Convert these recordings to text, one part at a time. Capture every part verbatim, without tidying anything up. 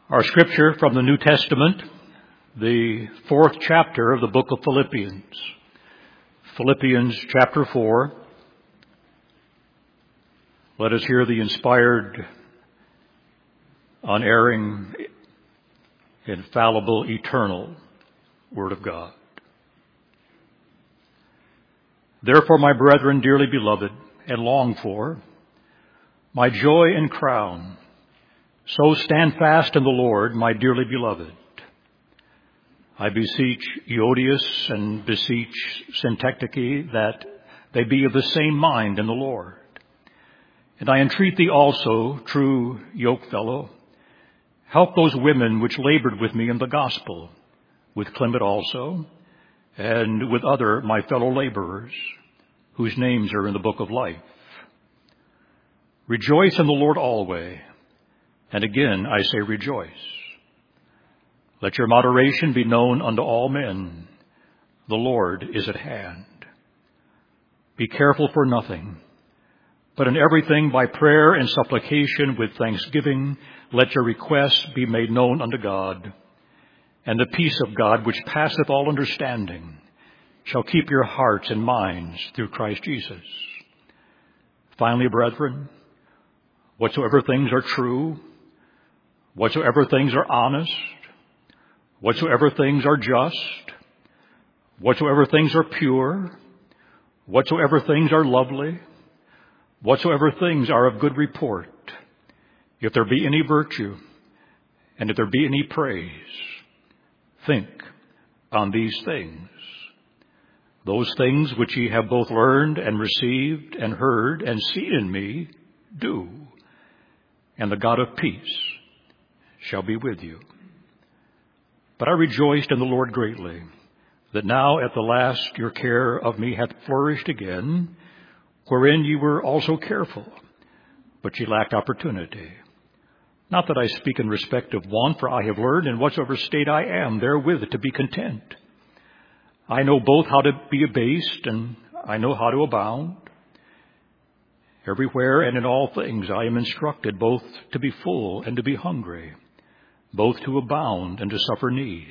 Our scripture from the New Testament, the fourth chapter of the book of Philippians. Philippians chapter four. Let us hear the inspired, unerring, infallible, eternal Word of God. Therefore, my brethren, dearly beloved and longed for, my joy and crown, so stand fast in the Lord, my dearly beloved. I beseech Euodias and beseech Syntyche that they be of the same mind in the Lord. And I entreat thee also, true yokefellow, help those women which labored with me in the gospel, with Clement also, and with other my fellow laborers, whose names are in the book of life. Rejoice in the Lord always. And again, I say rejoice. Let your moderation be known unto all men. The Lord is at hand. Be careful for nothing, but in everything by prayer and supplication with thanksgiving, let your requests be made known unto God. And the peace of God, which passeth all understanding, shall keep your hearts and minds through Christ Jesus. Finally, brethren, whatsoever things are true, whatsoever things are honest, whatsoever things are just, whatsoever things are pure, whatsoever things are lovely, whatsoever things are of good report, if there be any virtue, and if there be any praise, think on these things. Those things which ye have both learned and received and heard and seen in me, do, and the God of peace shall be with you. But I rejoiced in the Lord greatly, that now at the last your care of me hath flourished again, wherein ye were also careful, but ye lacked opportunity. Not that I speak in respect of one, for I have learned in whatsoever state I am therewith to be content. I know both how to be abased, and I know how to abound. Everywhere and in all things I am instructed both to be full and to be hungry, both to abound and to suffer need.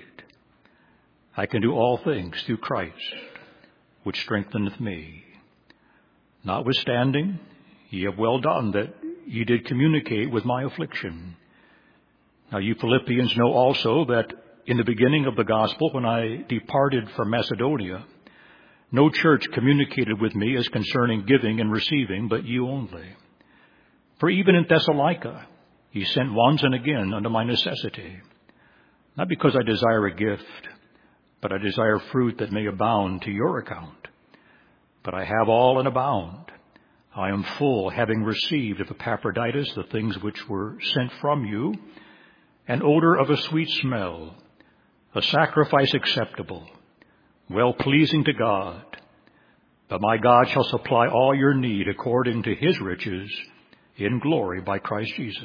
I can do all things through Christ, which strengtheneth me. Notwithstanding, ye have well done that ye did communicate with my affliction. Now you Philippians know also that in the beginning of the gospel, when I departed from Macedonia, no church communicated with me as concerning giving and receiving, but you only. For even in Thessalonica, he sent once and again unto my necessity, not because I desire a gift, but I desire fruit that may abound to your account. But I have all and abound. I am full, having received of Epaphroditus the things which were sent from you, an odor of a sweet smell, a sacrifice acceptable, well-pleasing to God. But my God shall supply all your need according to his riches in glory by Christ Jesus.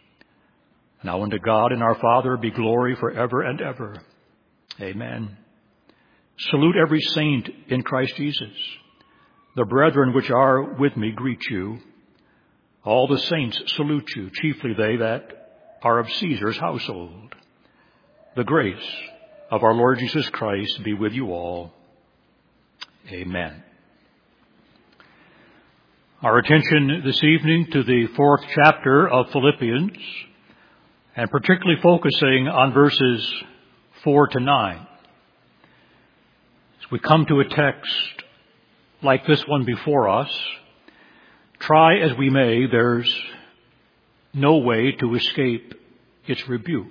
Now unto God and our Father be glory forever and ever. Amen. Salute every saint in Christ Jesus. The brethren which are with me greet you. All the saints salute you, chiefly they that are of Caesar's household. The grace of our Lord Jesus Christ be with you all. Amen. Our attention this evening to the fourth chapter of Philippians, and particularly focusing on verses four to nine. As we come to a text like this one before us, try as we may, there's no way to escape its rebuke.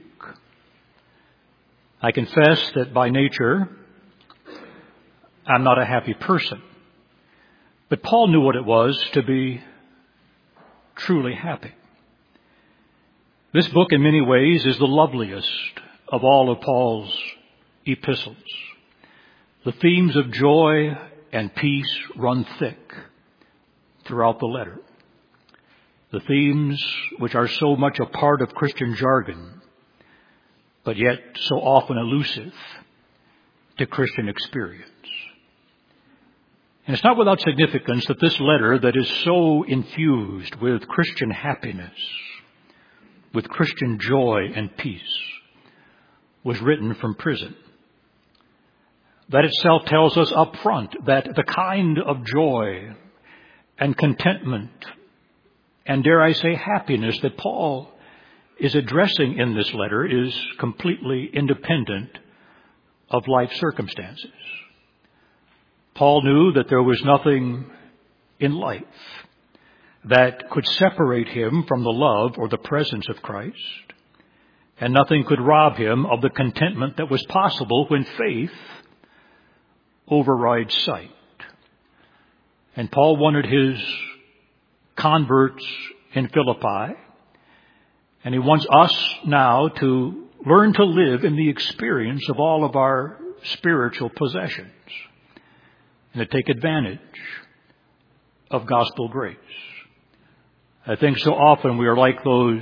I confess that by nature, I'm not a happy person. But Paul knew what it was to be truly happy. This book, in many ways, is the loveliest of all of Paul's epistles. The themes of joy and peace run thick throughout the letter. The themes which are so much a part of Christian jargon, but yet so often elusive to Christian experience. And it's not without significance that this letter that is so infused with Christian happiness with Christian joy and peace was written from prison. That itself tells us up front that the kind of joy and contentment and, dare I say, happiness that Paul is addressing in this letter is completely independent of life circumstances. Paul knew that there was nothing in life that could separate him from the love or the presence of Christ, and nothing could rob him of the contentment that was possible when faith overrides sight. And Paul wanted his converts in Philippi, and he wants us now to learn to live in the experience of all of our spiritual possessions and to take advantage of gospel grace. I think so often we are like those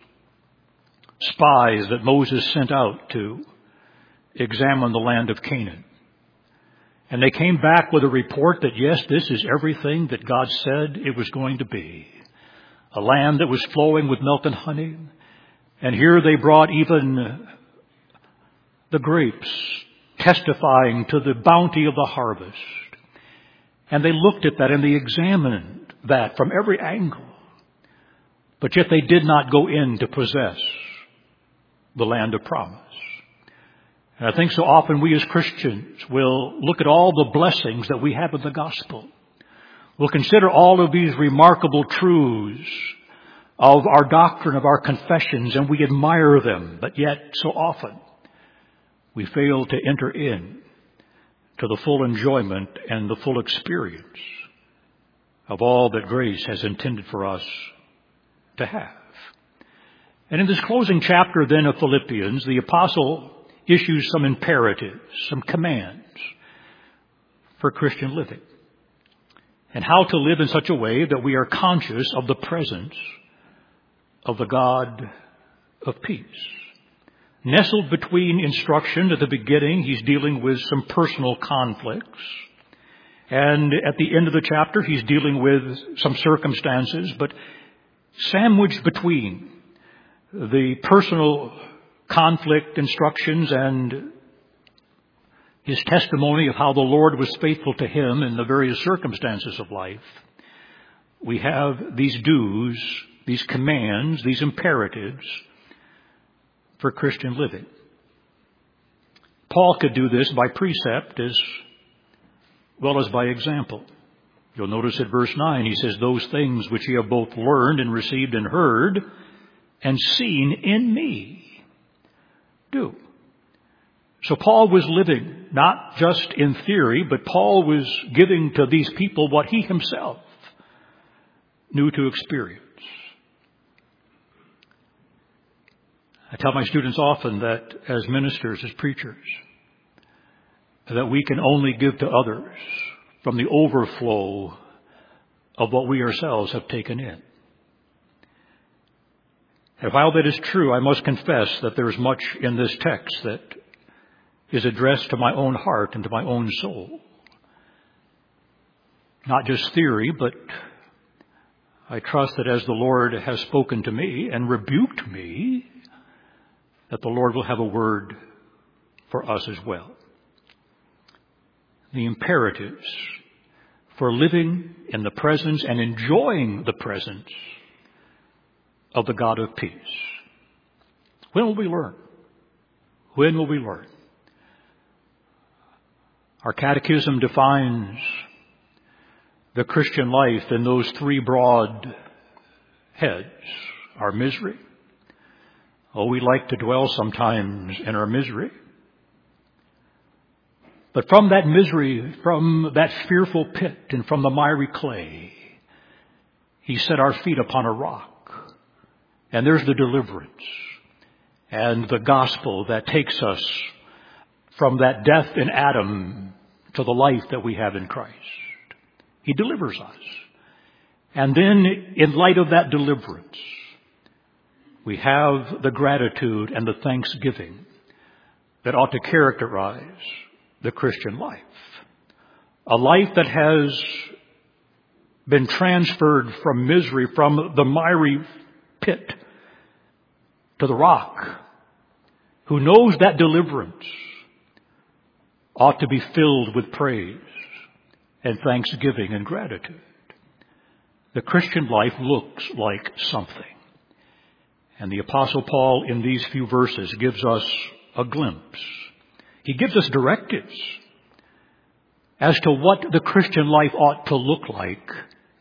spies that Moses sent out to examine the land of Canaan. And they came back with a report that, yes, this is everything that God said it was going to be. A land that was flowing with milk and honey. And here they brought even the grapes, testifying to the bounty of the harvest. And they looked at that and they examined that from every angle. But yet they did not go in to possess the land of promise. And I think so often we as Christians will look at all the blessings that we have in the gospel. We'll consider all of these remarkable truths of our doctrine, of our confessions, and we admire them. But yet so often we fail to enter in to the full enjoyment and the full experience of all that grace has intended for us to have. And in this closing chapter then of Philippians, the apostle issues some imperatives, some commands for Christian living, and how to live in such a way that we are conscious of the presence of the God of peace. Nestled between instruction at the beginning, he's dealing with some personal conflicts. And at the end of the chapter, he's dealing with some circumstances, but sandwiched between the personal conflict instructions and his testimony of how the Lord was faithful to him in the various circumstances of life, we have these dues, these commands, these imperatives for Christian living. Paul could do this by precept as well as by example. You'll notice at verse nine, he says, those things which ye have both learned and received and heard and seen in me, do. So Paul was living not just in theory, but Paul was giving to these people what he himself knew to experience. I tell my students often that as ministers, as preachers, that we can only give to others from the overflow of what we ourselves have taken in. And while that is true, I must confess that there is much in this text that is addressed to my own heart and to my own soul. Not just theory, but I trust that as the Lord has spoken to me and rebuked me, that the Lord will have a word for us as well. The imperatives for living in the presence and enjoying the presence of the God of peace. When will we learn? When will we learn? Our catechism defines the Christian life in those three broad heads. Our misery. Oh, we like to dwell sometimes in our misery. But from that misery, from that fearful pit and from the miry clay, he set our feet upon a rock. And there's the deliverance and the gospel that takes us from that death in Adam to the life that we have in Christ. He delivers us. And then in light of that deliverance, we have the gratitude and the thanksgiving that ought to characterize the Christian life. A life that has been transferred from misery, from the miry pit, to the rock, who knows that deliverance ought to be filled with praise and thanksgiving and gratitude. The Christian life looks like something. And the Apostle Paul in these few verses gives us a glimpse. He gives us directives as to what the Christian life ought to look like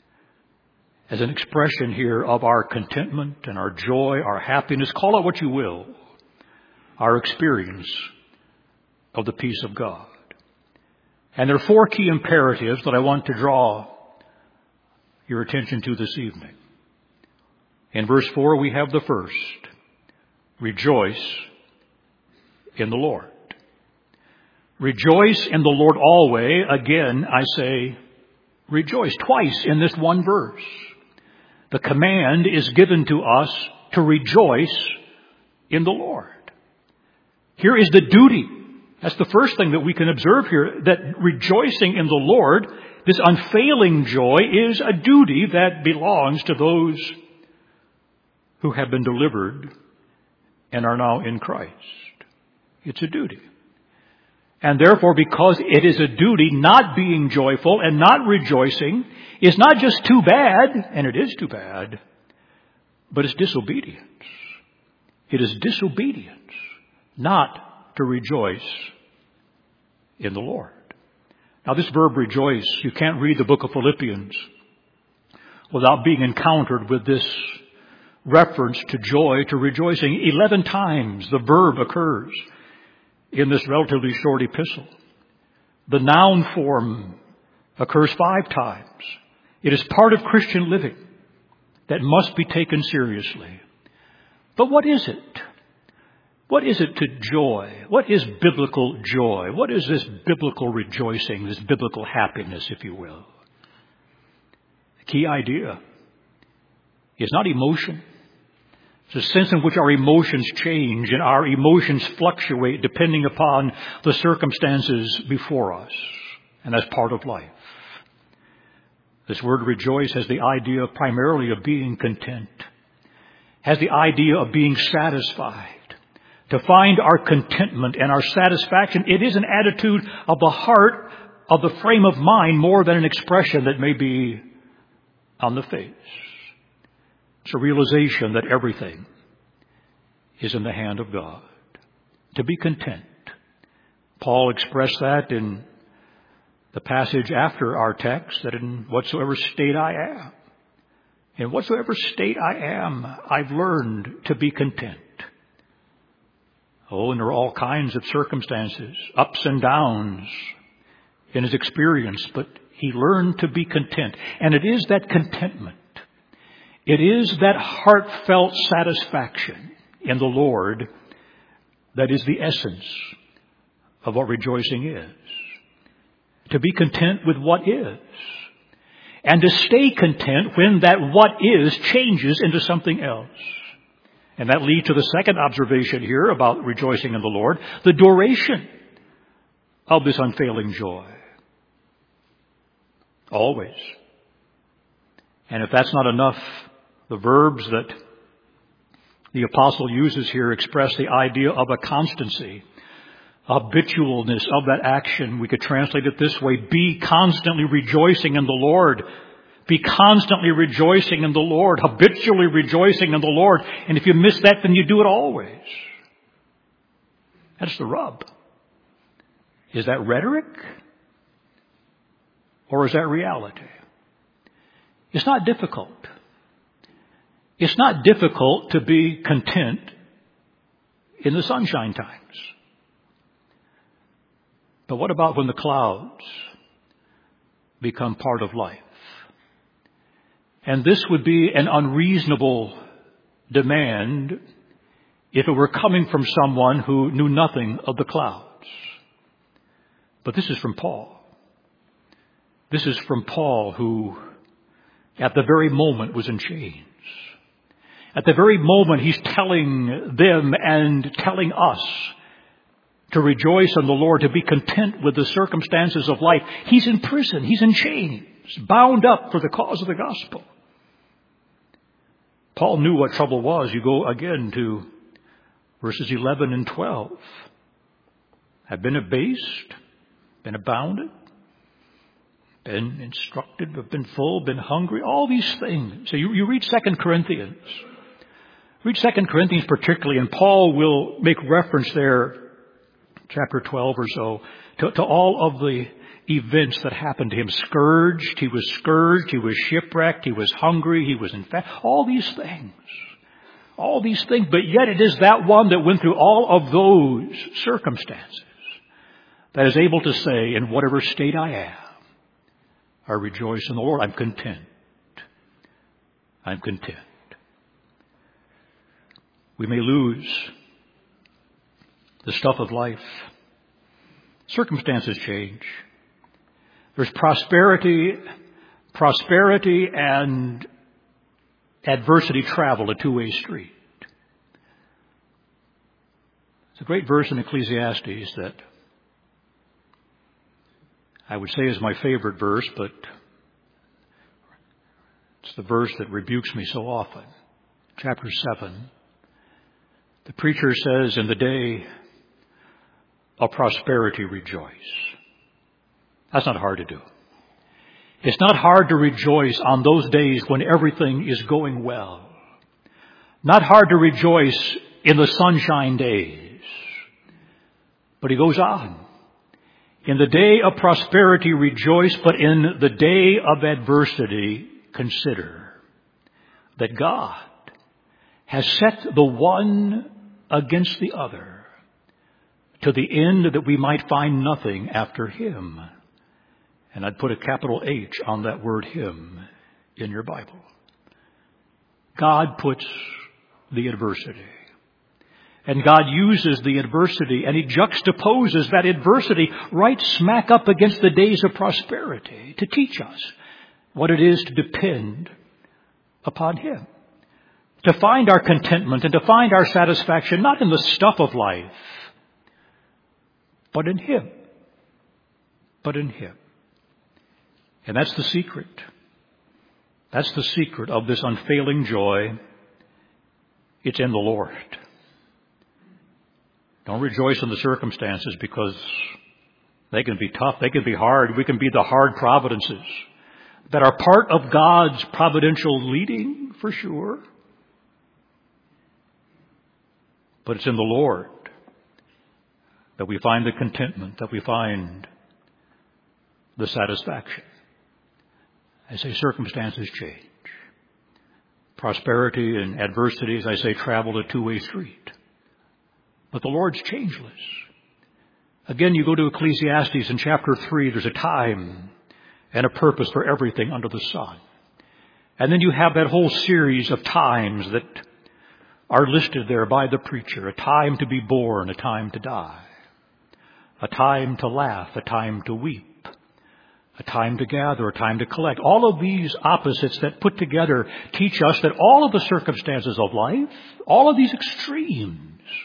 as an expression here of our contentment and our joy, our happiness, call it what you will, our experience of the peace of God. And there are four key imperatives that I want to draw your attention to this evening. In verse four, we have the first. Rejoice in the Lord. Rejoice in the Lord always. Again, I say rejoice. Twice in this one verse. The command is given to us to rejoice in the Lord. Here is the duty. That's the first thing that we can observe here, that rejoicing in the Lord, this unfailing joy, is a duty that belongs to those who have been delivered and are now in Christ. It's a duty. And therefore, because it is a duty, not being joyful and not rejoicing is not just too bad, and it is too bad, but it's disobedience. It is disobedience not to rejoice in the Lord. Now, this verb rejoice, you can't read the book of Philippians without being encountered with this reference to joy, to rejoicing. Eleven times the verb occurs in this relatively short epistle. The noun form occurs five times. It is part of Christian living that must be taken seriously. But what is it? What is it to joy? What is biblical joy? What is this biblical rejoicing, this biblical happiness, if you will? The key idea is not emotion. It's a sense in which our emotions change and our emotions fluctuate depending upon the circumstances before us. And that's part of life. This word rejoice has the idea primarily of being content, has the idea of being satisfied. To find our contentment and our satisfaction, it is an attitude of the heart, of the frame of mind, more than an expression that may be on the face. It's a realization that everything is in the hand of God. To be content. Paul expressed that in the passage after our text, that in whatsoever state I am, in whatsoever state I am, I've learned to be content. Oh, and there are all kinds of circumstances, ups and downs in his experience, but he learned to be content. And it is that contentment, it is that heartfelt satisfaction in the Lord that is the essence of what rejoicing is. To be content with what is. And to stay content when that what is changes into something else. And that leads to the second observation here about rejoicing in the Lord, the duration of this unfailing joy. Always. And if that's not enough, the verbs that the apostle uses here express the idea of a constancy, habitualness of that action. We could translate it this way: be constantly rejoicing in the Lord. Be constantly rejoicing in the Lord, habitually rejoicing in the Lord. And if you miss that, then you do it always. That's the rub. Is that rhetoric? Or is that reality? It's not difficult. It's not difficult to be content in the sunshine times. But what about when the clouds become part of life? And this would be an unreasonable demand if it were coming from someone who knew nothing of the clouds. But this is from Paul. This is from Paul, who at the very moment was in chains. At the very moment he's telling them and telling us to rejoice in the Lord, to be content with the circumstances of life. He's in prison. He's in chains, bound up for the cause of the gospel. Paul knew what trouble was. You go again to Verses eleven and twelve. Have been abased, been abounded, been instructed, have been full, been hungry, all these things. So you, you read Second Corinthians. Read Second Corinthians particularly, and Paul will make reference there, chapter twelve or so, to, to all of the events that happened to him. Scourged, he was scourged, he was shipwrecked, he was hungry, he was in fact, all these things. All these things, but yet it is that one that went through all of those circumstances that is able to say, in whatever state I am, I rejoice in the Lord. I'm content. I'm content. We may lose the stuff of life. Circumstances change. There's prosperity, prosperity and adversity travel a two-way street. It's a great verse in Ecclesiastes that I would say is my favorite verse, but it's the verse that rebukes me so often. Chapter seven. The preacher says, in the day of prosperity rejoice. That's not hard to do. It's not hard to rejoice on those days when everything is going well. Not hard to rejoice in the sunshine days. But he goes on. In the day of prosperity rejoice, but in the day of adversity consider that God has set the one against the other to the end that we might find nothing after him. And I'd put a capital H on that word him in your Bible. God puts the adversity. And God uses the adversity and he juxtaposes that adversity right smack up against the days of prosperity to teach us what it is to depend upon him. To find our contentment and to find our satisfaction not in the stuff of life, but in him. But in him. And that's the secret. That's the secret of this unfailing joy. It's in the Lord. Don't rejoice in the circumstances because they can be tough. They can be hard. We can be the hard providences that are part of God's providential leading, for sure. But it's in the Lord that we find the contentment, that we find the satisfaction. I say circumstances change. Prosperity and adversity, as I say, travel a two-way street. But the Lord's changeless. Again, you go to Ecclesiastes in chapter three, there's a time and a purpose for everything under the sun. And then you have that whole series of times that are listed there by the preacher. A time to be born, a time to die. A time to laugh, a time to weep. A time to gather, a time to collect. All of these opposites that put together teach us that all of the circumstances of life, all of these extremes,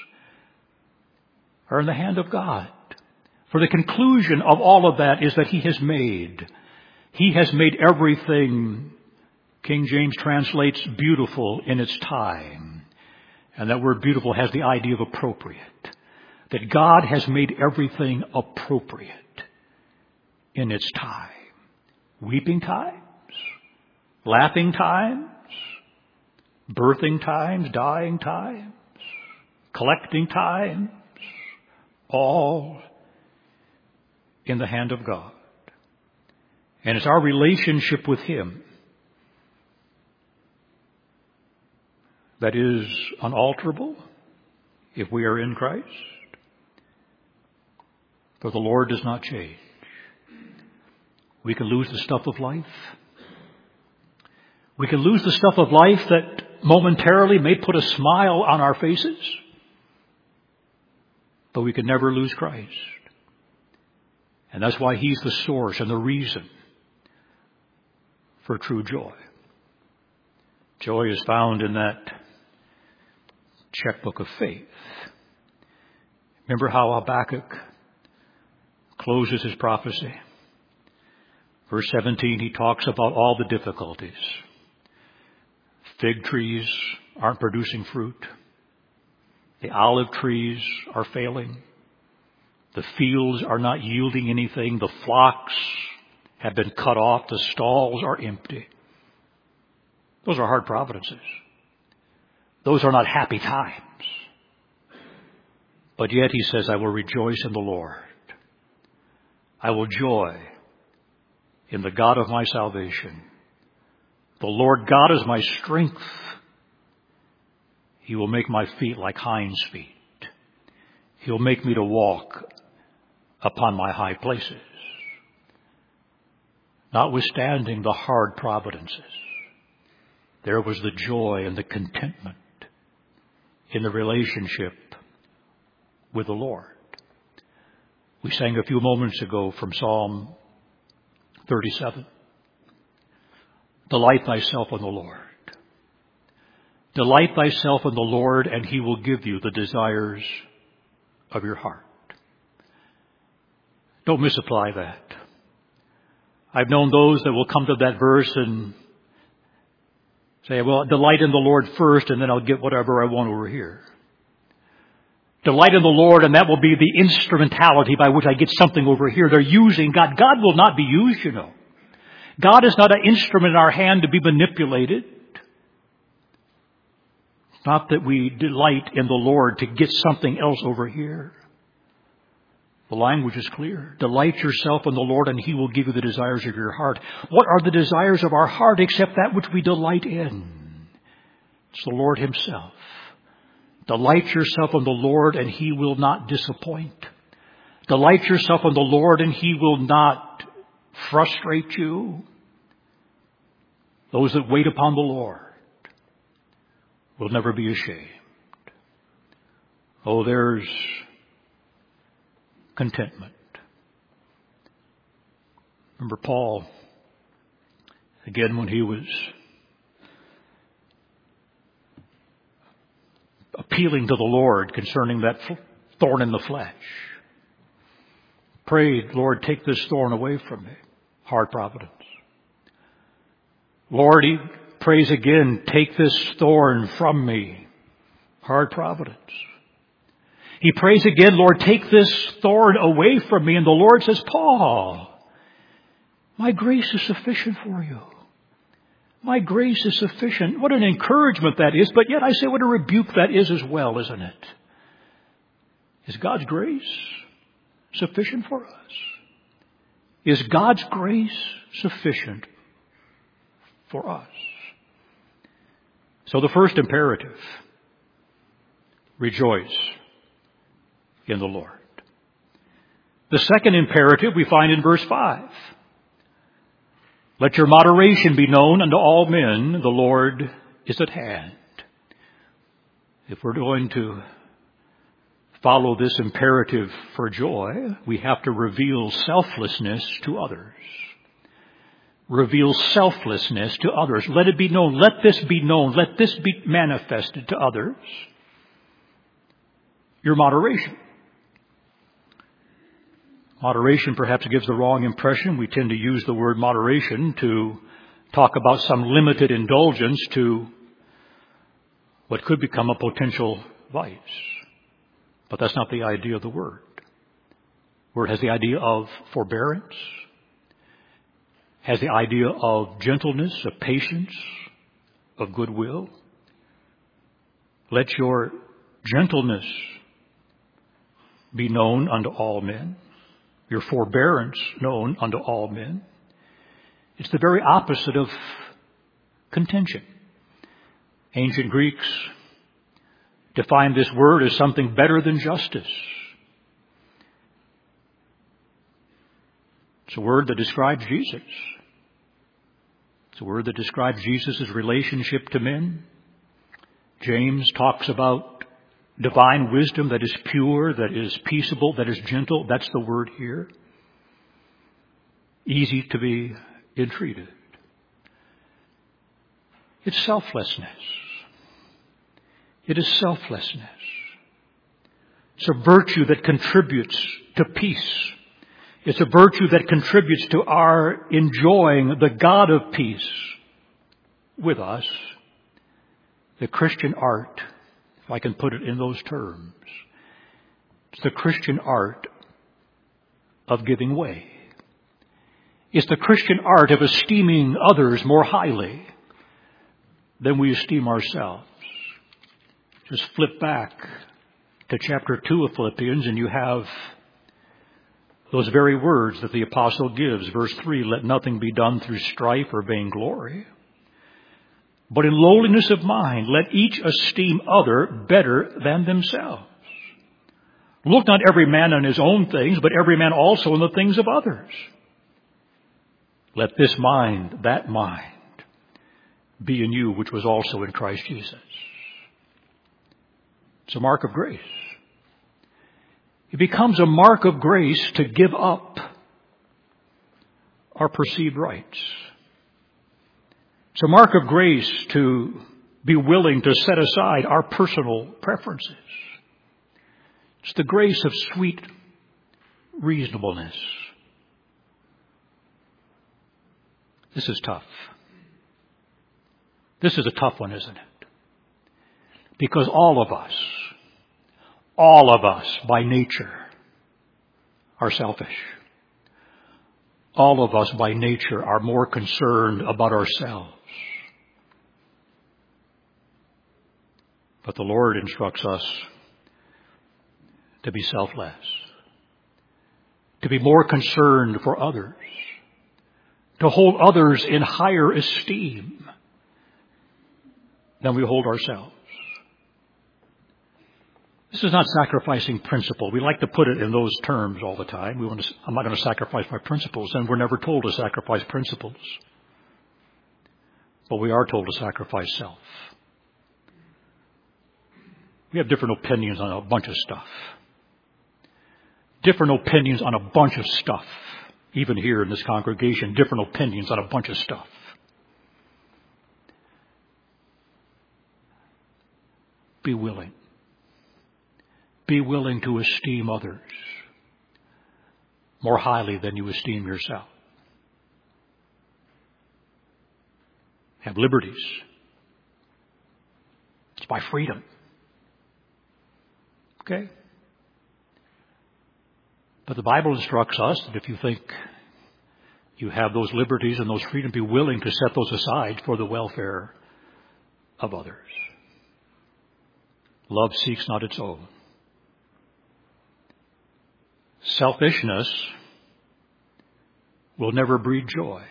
are in the hand of God. For the conclusion of all of that is that he has made. He has made everything, King James translates, beautiful in its time. And that word beautiful has the idea of appropriate. That God has made everything appropriate in its time. Weeping times, laughing times, birthing times, dying times, collecting times, all in the hand of God. And it's our relationship with him that is unalterable if we are in Christ. For the Lord does not change. We can lose the stuff of life. We can lose the stuff of life that momentarily may put a smile on our faces. But we can never lose Christ. And that's why he's the source and the reason for true joy. Joy is found in that checkbook of faith. Remember how Habakkuk closes his prophecy? Verse seventeen, he talks about all the difficulties. Fig trees aren't producing fruit. The olive trees are failing. The fields are not yielding anything. The flocks have been cut off. The stalls are empty. Those are hard providences. Those are not happy times. But yet he says, I will rejoice in the Lord. I will joy in the God of my salvation. The Lord God is my strength. He will make my feet like hinds' feet. He'll make me to walk upon my high places. Notwithstanding the hard providences, there was the joy and the contentment in the relationship with the Lord. We sang a few moments ago from Psalm thirty-seven. Delight thyself in the Lord. Delight thyself in the Lord, and he will give you the desires of your heart. Don't misapply that. I've known those that will come to that verse and say, well, delight in the Lord first, and then I'll get whatever I want over here. Delight in the Lord, and that will be the instrumentality by which I get something over here. They're using God. God will not be used, you know. God is not an instrument in our hand to be manipulated. Not that we delight in the Lord to get something else over here. The language is clear. Delight yourself in the Lord, and he will give you the desires of your heart. What are the desires of our heart except that which we delight in? It's the Lord himself. Delight yourself in the Lord, and he will not disappoint. Delight yourself in the Lord, and he will not frustrate you. Those that wait upon the Lord will never be ashamed. Oh, there's contentment. Remember Paul, again, when he was appealing to the Lord concerning that thorn in the flesh. Prayed, Lord, take this thorn away from me. Hard providence. Lord, he prays again, take this thorn from me. Hard providence. He prays again, Lord, take this thorn away from me. And the Lord says, Paul, my grace is sufficient for you. My grace is sufficient. What an encouragement that is, but yet I say what a rebuke that is as well, isn't it? Is God's grace sufficient for us? Is God's grace sufficient for us? So the first imperative, rejoice in the Lord. The second imperative we find in verse five. Let your moderation be known unto all men. The Lord is at hand. If we're going to follow this imperative for joy, we have to reveal selflessness to others. Reveal selflessness to others. Let it be known. Let this be known. Let this be manifested to others. Your moderation. Moderation perhaps gives the wrong impression. We tend to use the word moderation to talk about some limited indulgence to what could become a potential vice. But that's not the idea of the word. The word has the idea of forbearance, has the idea of gentleness, of patience, of goodwill. Let your gentleness be known unto all men. Your forbearance known unto all men. It's the very opposite of contention. Ancient Greeks defined this word as something better than justice. It's a word that describes Jesus. It's a word that describes Jesus' relationship to men. James talks about divine wisdom that is pure, that is peaceable, that is gentle. That's the word here. Easy to be entreated. It's selflessness. It is selflessness. It's a virtue that contributes to peace. It's a virtue that contributes to our enjoying the God of peace with us. The Christian art, if I can put it in those terms. It's the Christian art of giving way. It's the Christian art of esteeming others more highly than we esteem ourselves. Just flip back to chapter two of Philippians and you have those very words that the apostle gives. Verse three, let nothing be done through strife or vainglory, but in lowliness of mind, let each esteem other better than themselves. Look not every man on his own things, but every man also on the things of others. Let this mind, that mind, be in you, which was also in Christ Jesus. It's a mark of grace. It becomes a mark of grace to give up our perceived rights. It's a mark of grace to be willing to set aside our personal preferences. It's the grace of sweet reasonableness. This is tough. This is a tough one, isn't it? Because all of us, all of us by nature are selfish. All of us by nature are more concerned about ourselves. But the Lord instructs us to be selfless, to be more concerned for others, to hold others in higher esteem than we hold ourselves. This is not sacrificing principle. We like to put it in those terms all the time. We want to, I'm not going to sacrifice my principles, and we're never told to sacrifice principles. But we are told to sacrifice self. We have different opinions on a bunch of stuff. Different opinions on a bunch of stuff. Even here in this congregation, different opinions on a bunch of stuff. Be willing. Be willing to esteem others more highly than you esteem yourself. Have liberties. It's by freedom. Okay? But the Bible instructs us that if you think you have those liberties and those freedoms, be willing to set those aside for the welfare of others. Love seeks not its own. Selfishness will never breed joy.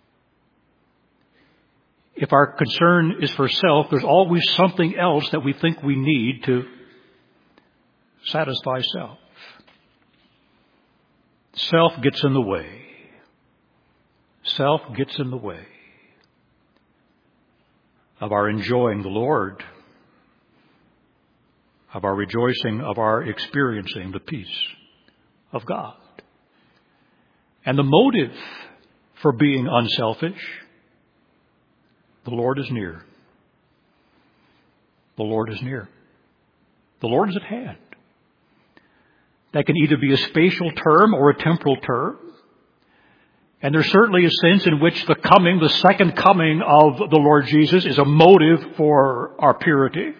If our concern is for self, there's always something else that we think we need to satisfy self. Self gets in the way. Self gets in the way of our enjoying the Lord, of our rejoicing, of our experiencing the peace of God. And the motive for being unselfish, the Lord is near. The Lord is near. The Lord is at hand. That can either be a spatial term or a temporal term. And there's certainly a sense in which the coming, the second coming of the Lord Jesus is a motive for our purity.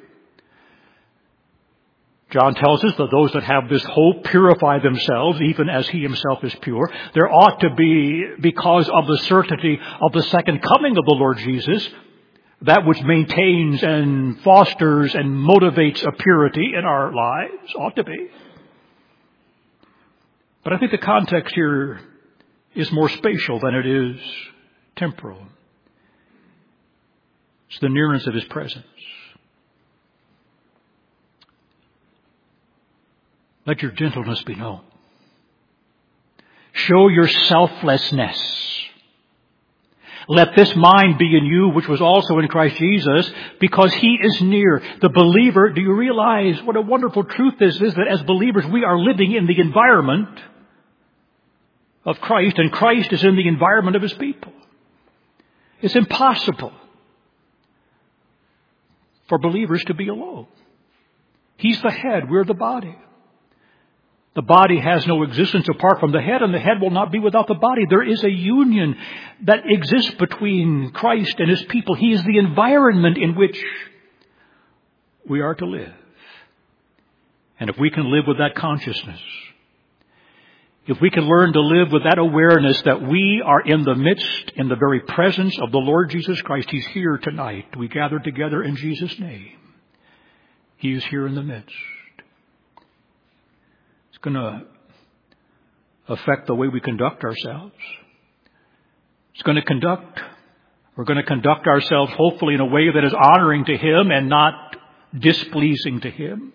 John tells us that those that have this hope purify themselves even as he himself is pure. There ought to be, because of the certainty of the second coming of the Lord Jesus, that which maintains and fosters and motivates a purity in our lives. Ought to be. But I think the context here is more spatial than it is temporal. It's the nearness of his presence. Let your gentleness be known. Show your selflessness. Let this mind be in you, which was also in Christ Jesus, because he is near. The believer, do you realize what a wonderful truth this is, that as believers we are living in the environment of Christ, and Christ is in the environment of his people. It's impossible for believers to be alone. He's the head, we're the body. The body has no existence apart from the head, and the head will not be without the body. There is a union that exists between Christ and his people. He is the environment in which we are to live. And if we can live with that consciousness, if we can learn to live with that awareness that we are in the midst, in the very presence of the Lord Jesus Christ, He's here tonight. We gather together in Jesus' name. He is here in the midst. It's going to affect the way we conduct ourselves. It's going to conduct, we're going to conduct ourselves hopefully in a way that is honoring to Him and not displeasing to Him.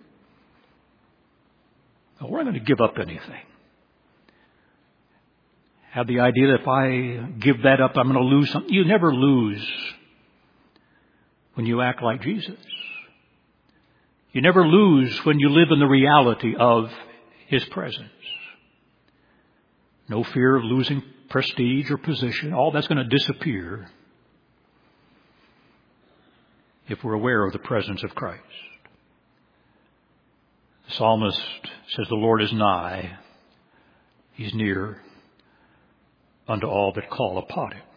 We're not going to give up anything. Have the idea that if I give that up, I'm going to lose something. You never lose when you act like Jesus. You never lose when you live in the reality of His presence. No fear of losing prestige or position. All that's going to disappear if we're aware of the presence of Christ. The psalmist says, the Lord is nigh. He's near unto all that call upon Him.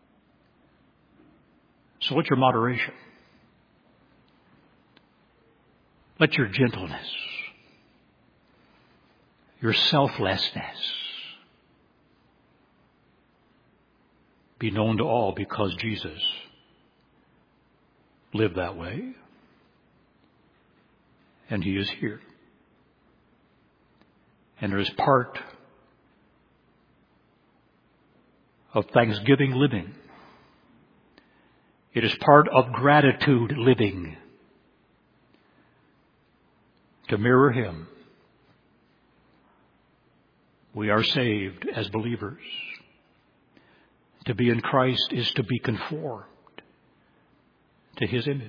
So what's your moderation? Let your gentleness, your selflessness be known to all, because Jesus lived that way and He is here. And there is part of thanksgiving living. It is part of gratitude living to mirror Him. We are saved as believers. To be in Christ is to be conformed to His image.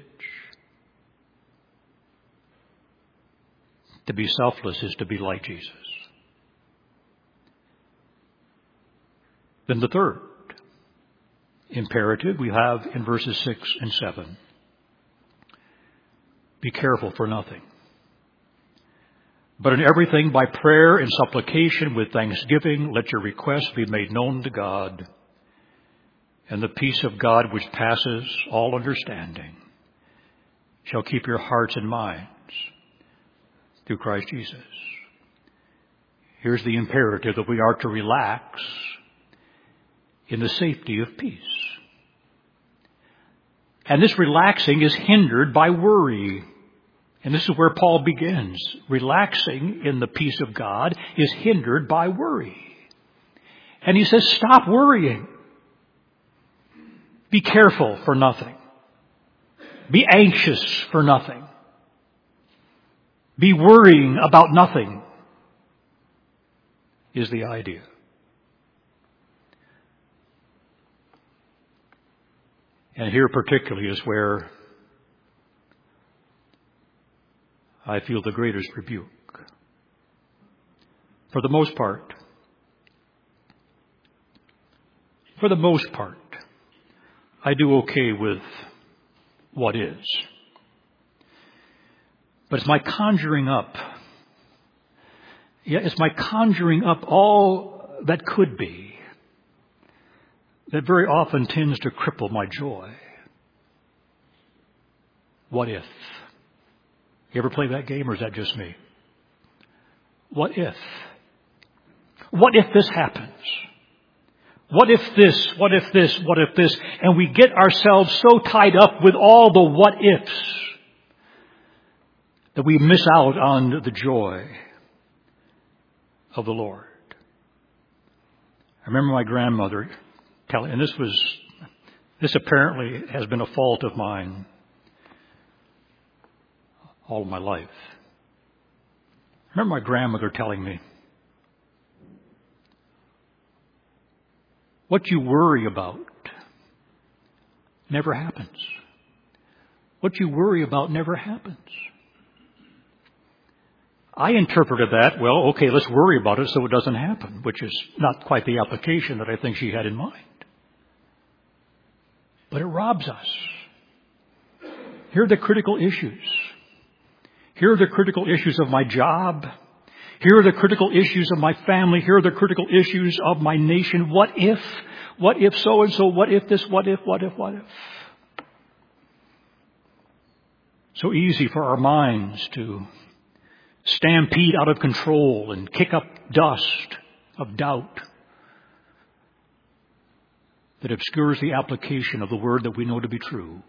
To be selfless is to be like Jesus. Then the third imperative we have in verses six and seven. Be careful for nothing, but in everything by prayer and supplication with thanksgiving, let your requests be made known to God. And the peace of God, which passes all understanding, shall keep your hearts and minds through Christ Jesus. Here's the imperative that we are to relax in the safety of peace. And this relaxing is hindered by worry. And this is where Paul begins. Relaxing in the peace of God is hindered by worry. And he says, stop worrying. Be careful for nothing. Be anxious for nothing. Be worrying about nothing is the idea. And here particularly is where I feel the greatest rebuke. For the most part, for the most part, I do okay with what is. But it's my conjuring up, yeah, it's my conjuring up all that could be that very often tends to cripple my joy. What if? You ever play that game, or is that just me? What if? What if this happens? What if this? What if this? What if this? And we get ourselves so tied up with all the what ifs that we miss out on the joy of the Lord. I remember my grandmother telling, and this was, this apparently has been a fault of mine all of my life. I remember my grandmother telling me, what you worry about never happens. What you worry about never happens. I interpreted that, well, okay, let's worry about it so it doesn't happen, which is not quite the application that I think she had in mind. But it robs us. Here are the critical issues. Here are the critical issues of my job. Here are the critical issues of my family. Here are the critical issues of my nation. What if? What if so and so? What if this? What if? What if? What if? So easy for our minds to stampede out of control and kick up dust of doubt that obscures the application of the word that we know to be true.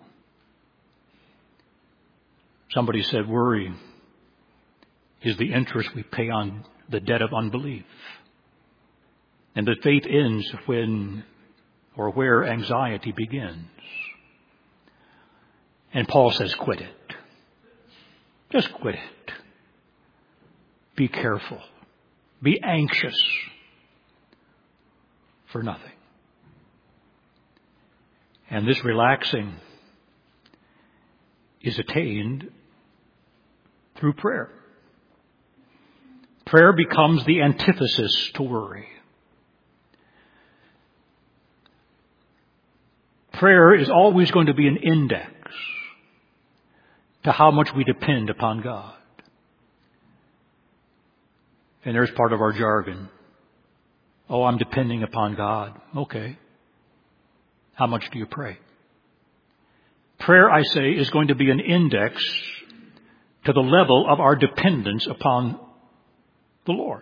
Somebody said worry is the interest we pay on the debt of unbelief. And that faith ends when or where anxiety begins. And Paul says, quit it. Just quit it. Be careful. Be anxious for nothing. And this relaxing is attained through prayer. Prayer becomes the antithesis to worry. Prayer is always going to be an index to how much we depend upon God. And there's part of our jargon. Oh, I'm depending upon God. Okay. How much do you pray? Prayer, I say, is going to be an index to the level of our dependence upon the Lord.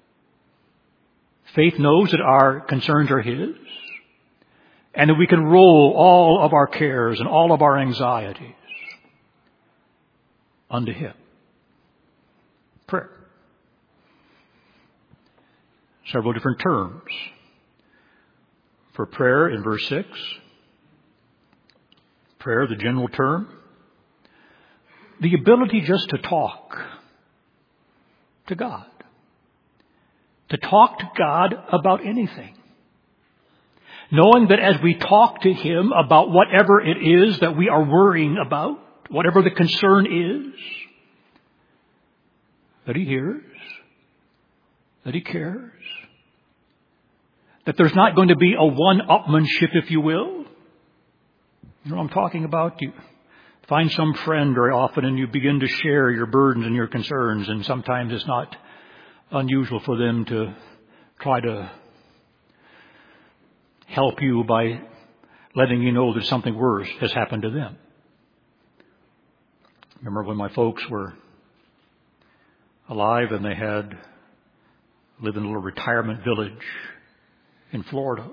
Faith knows that our concerns are His, and that we can roll all of our cares and all of our anxieties unto Him. Prayer. Several different terms for prayer in verse six. Prayer, the general term. The ability just to talk to God. To talk to God about anything. Knowing that as we talk to Him about whatever it is that we are worrying about, whatever the concern is, that He hears, that He cares, that there's not going to be a one-upmanship, if you will. You know what I'm talking about? You find some friend very often and you begin to share your burdens and your concerns, and sometimes it's not unusual for them to try to help you by letting you know that something worse has happened to them. Remember when my folks were alive and they had lived in a little retirement village in Florida,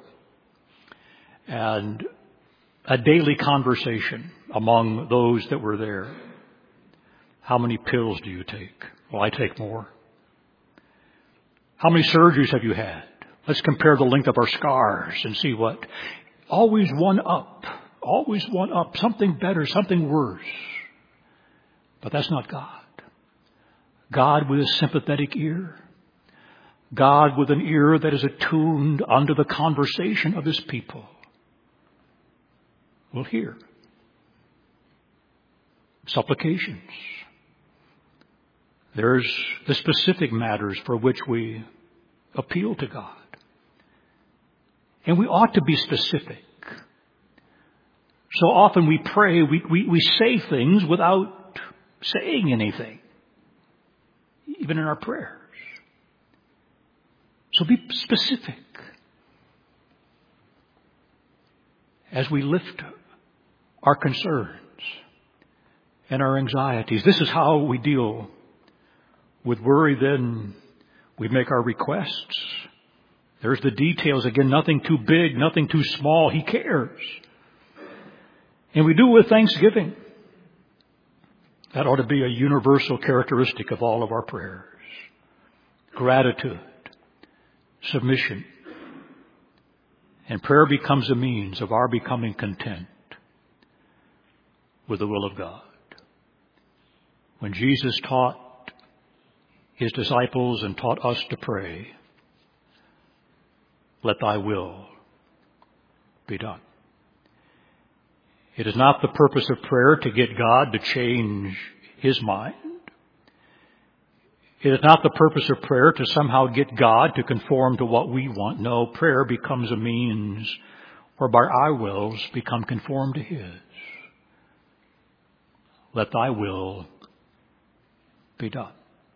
and a daily conversation among those that were there. How many pills do you take? Well, I take more. How many surgeries have you had? Let's compare the length of our scars and see what. Always one up. Always one up. Something better, something worse. But that's not God. God with a sympathetic ear. God with an ear that is attuned unto the conversation of His people will hear supplications. There's the specific matters for which we appeal to God. And we ought to be specific. So often we pray, we, we, we say things without saying anything, even in our prayers. So be specific as we lift our concerns and our anxieties. This is how we deal with worry. Then we make our requests. There's the details. Again, nothing too big, nothing too small. He cares. And we do it with thanksgiving. That ought to be a universal characteristic of all of our prayers. Gratitude, submission. And prayer becomes a means of our becoming content with the will of God. When Jesus taught His disciples and taught us to pray, let thy will be done. It is not the purpose of prayer to get God to change His mind. It is not the purpose of prayer to somehow get God to conform to what we want. No, prayer becomes a means whereby our wills become conformed to His. Let thy will be done.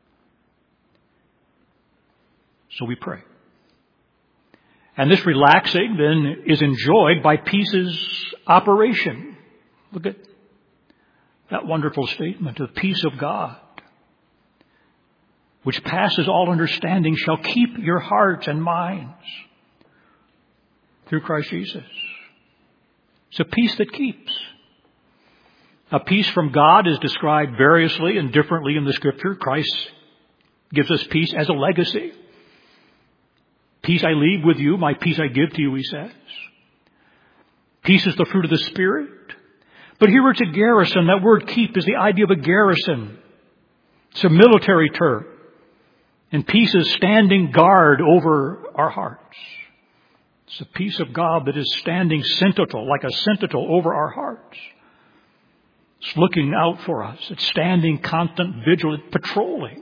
So we pray. And this relaxing then is enjoyed by peace's operation. Look at that wonderful statement of peace of God. which passes all understanding, shall keep your hearts and minds through Christ Jesus. It's a peace that keeps. A peace from God is described variously and differently in the Scripture. Christ gives us peace as a legacy. Peace I leave with you, my peace I give to you, he says. Peace is the fruit of the Spirit. But here it's a garrison. That word keep is the idea of a garrison. It's a military term. And peace is standing guard over our hearts. It's the peace of God that is standing sentinel, like a sentinel over our hearts. It's looking out for us. It's standing constant, vigilant, patrolling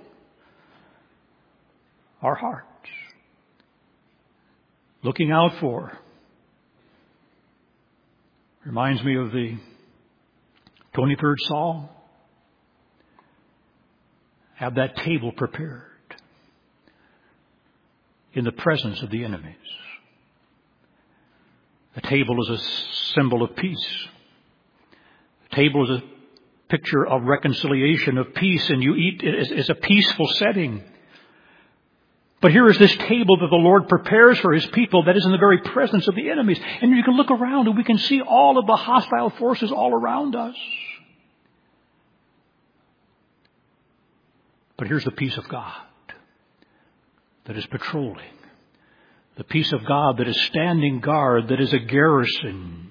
our hearts. Looking out for. Reminds me of the twenty-third Psalm. Have that table prepared in the presence of the enemies. The table is a symbol of peace. The table is a picture of reconciliation, of peace, and you eat it as a peaceful setting. But here is this table that the Lord prepares for His people that is in the very presence of the enemies. And you can look around and we can see all of the hostile forces all around us. But here's the peace of God that is patrolling. The peace of God that is standing guard, that is a garrison.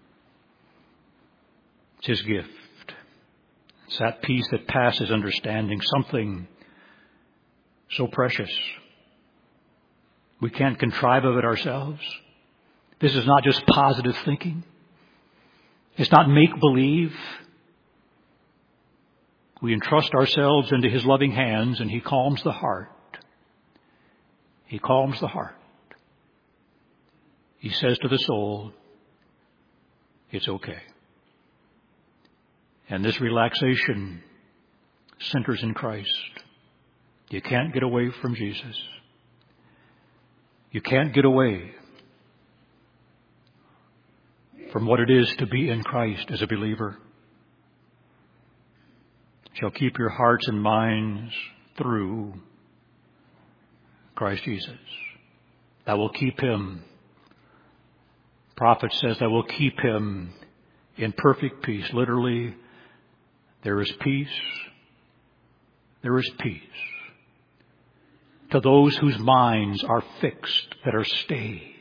It's His gift. It's that peace that passes understanding, something so precious. We can't contrive of it ourselves. This is not just positive thinking. It's not make-believe. We entrust ourselves into His loving hands and He calms the heart. He calms the heart. He says to the soul, it's okay. And this relaxation centers in Christ. You can't get away from Jesus. You can't get away from what it is to be in Christ as a believer. Shall keep your hearts and minds through Christ Jesus. That will keep him. Prophet says that will keep him in perfect peace. Literally, there is peace. There is peace. To those whose minds are fixed, that are stayed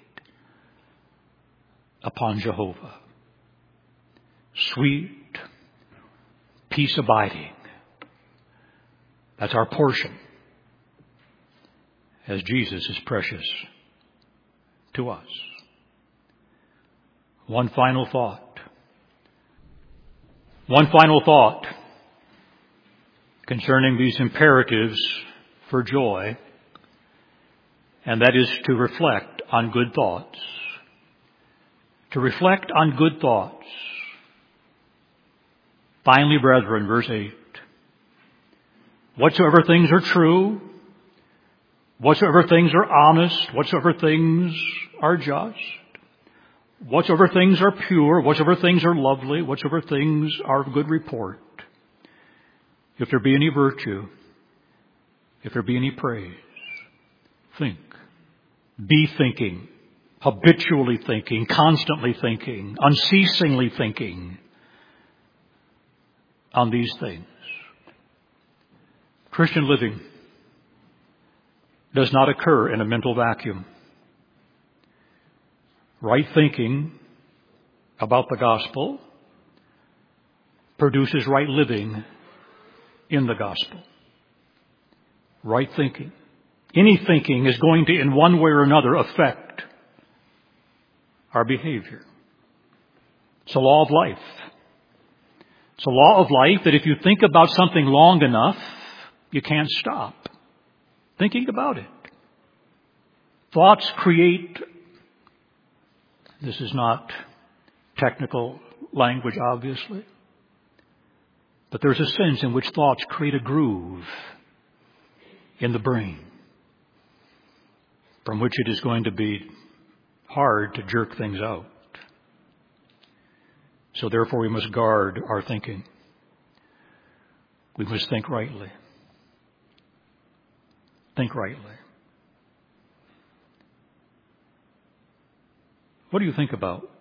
upon Jehovah. Sweet peace abiding. That's our portion. As Jesus is precious to us. One final thought. One final thought concerning these imperatives for joy, and that is to reflect on good thoughts. To reflect on good thoughts. Finally, brethren, verse eight. Whatsoever things are true, whatsoever things are honest, whatsoever things are just, whatsoever things are pure, whatsoever things are lovely, whatsoever things are of good report, if there be any virtue, if there be any praise, think. Be thinking, habitually thinking, constantly thinking, unceasingly thinking on these things. Christian living does not occur in a mental vacuum. Right thinking about the gospel produces right living in the gospel. Right thinking. Any thinking is going to, in one way or another, affect our behavior. It's a law of life. It's a law of life that if you think about something long enough, you can't stop thinking about it. Thoughts create, this is not technical language, obviously, but there's a sense in which thoughts create a groove in the brain from which it is going to be hard to jerk things out. So therefore we must guard our thinking. We must think rightly. think rightly. What do you think about?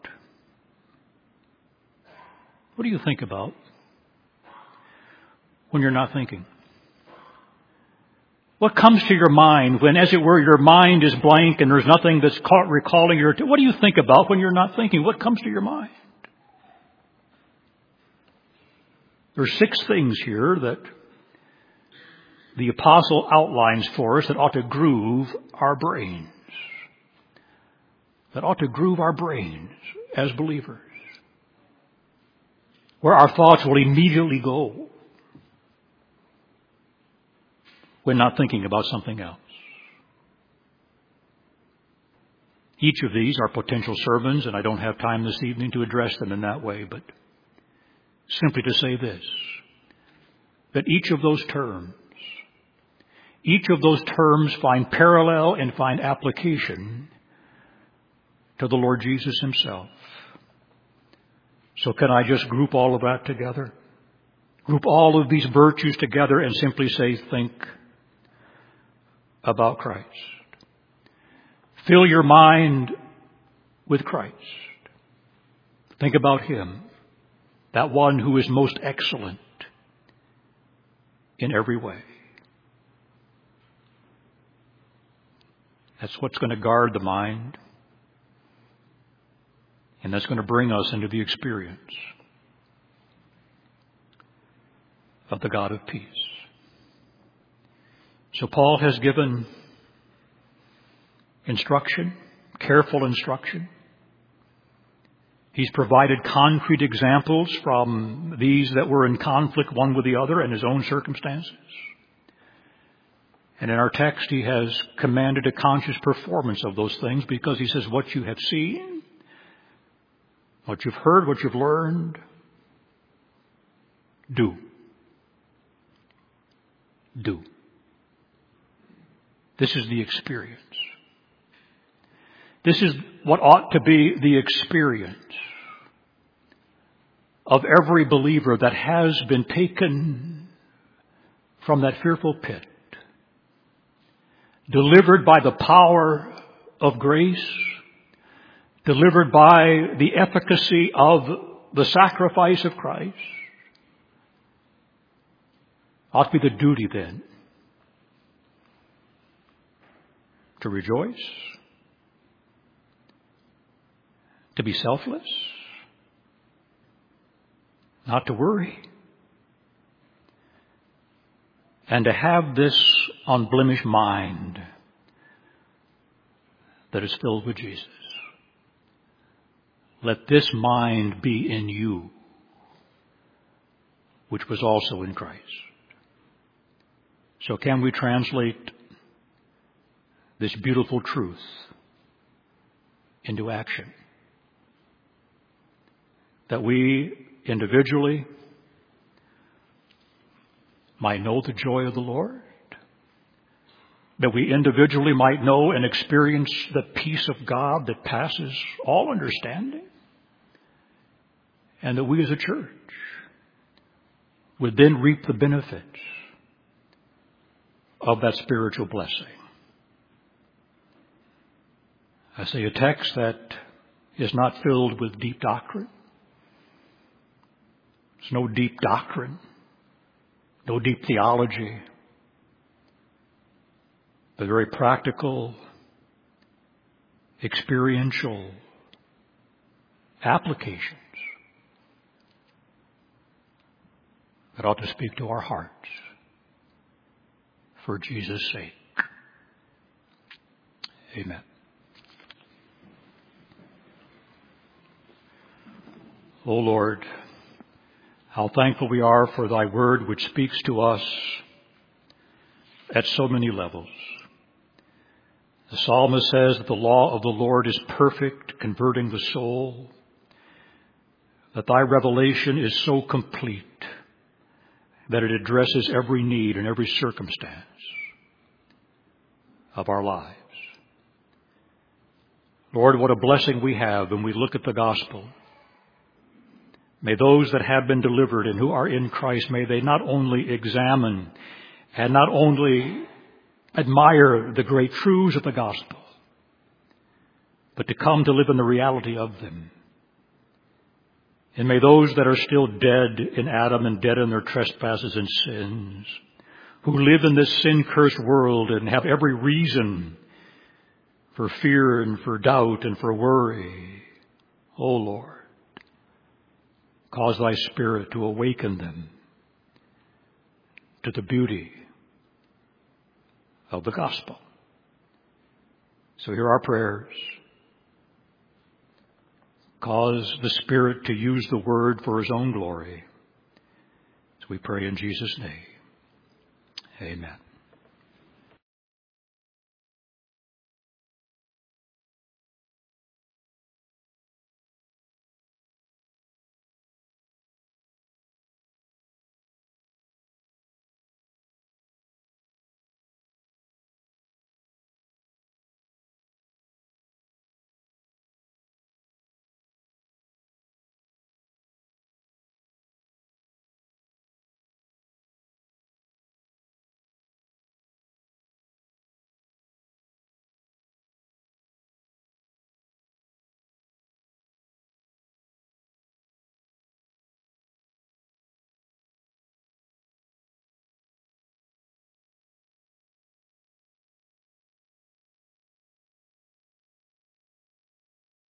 What do you think about when you're not thinking? What comes to your mind when, as it were, your mind is blank and there's nothing that's caught recalling your... What do you think about when you're not thinking? What comes to your mind? There's six things here that the apostle outlines for us that ought to groove our brains. That ought to groove our brains as believers. Where our thoughts will immediately go when not thinking about something else. Each of these are potential sermons, and I don't have time this evening to address them in that way, but simply to say this, that each of those terms, each of those terms find parallel and find application to the Lord Jesus himself. So can I just group all of that together? Group all of these virtues together and simply say, think about Christ. Fill your mind with Christ. Think about him, that one who is most excellent in every way. That's what's going to guard the mind. And that's going to bring us into the experience of the God of peace. So Paul has given instruction, careful instruction. He's provided concrete examples from these that were in conflict one with the other in his own circumstances. And in our text, he has commanded a conscious performance of those things because he says, what you have seen, what you've heard, what you've learned, do. Do. This is the experience. This is what ought to be the experience of every believer that has been taken from that fearful pit, delivered by the power of grace, delivered by the efficacy of the sacrifice of Christ. Ought to be the duty then to rejoice, to be selfless, not to worry, and to have this unblemished mind that is filled with Jesus. Let this mind be in you, which was also in Christ. So can we translate this beautiful truth into action? That we individually might know the joy of the Lord. That we individually might know and experience the peace of God that passes all understanding. And that we as a church would then reap the benefits of that spiritual blessing. I say a text that is not filled with deep doctrine. There's no deep doctrine, no deep theology, but very practical, experiential applications that ought to speak to our hearts for Jesus' sake. Amen. O Lord, how thankful we are for thy word which speaks to us at so many levels. The psalmist says that the law of the Lord is perfect, converting the soul, that thy revelation is so complete that it addresses every need and every circumstance of our lives. Lord, what a blessing we have when we look at the gospel. May those that have been delivered and who are in Christ, may they not only examine and not only admire the great truths of the gospel, but to come to live in the reality of them. And may those that are still dead in Adam and dead in their trespasses and sins, who live in this sin-cursed world and have every reason for fear and for doubt and for worry, O Lord, cause thy Spirit to awaken them to the beauty of the gospel. So hear our prayers. Cause the Spirit to use the word for his own glory. So we pray in Jesus' name. Amen.